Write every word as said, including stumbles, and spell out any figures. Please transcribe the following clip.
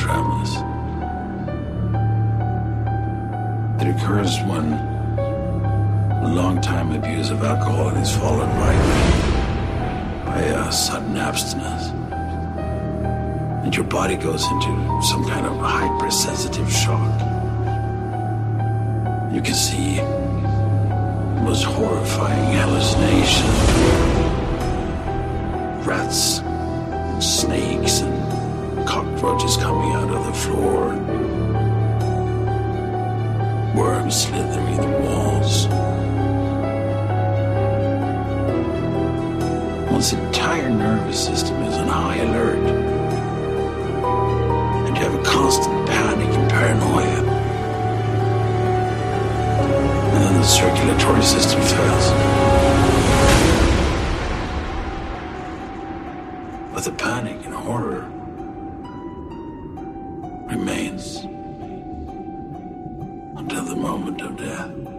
tremors. It occurs when a long-time abuse of alcohol is followed by, by a sudden abstinence. And your body goes into some kind of hypersensitive shock. You can see the most horrifying hallucinations. Rats, and snakes, and cockroaches coming out of the floor. Worms slithering the walls. One's entire nervous system is on high alert. And you have a constant panic and paranoia. And then the circulatory system fails. But the panic and horror remains until the moment of death.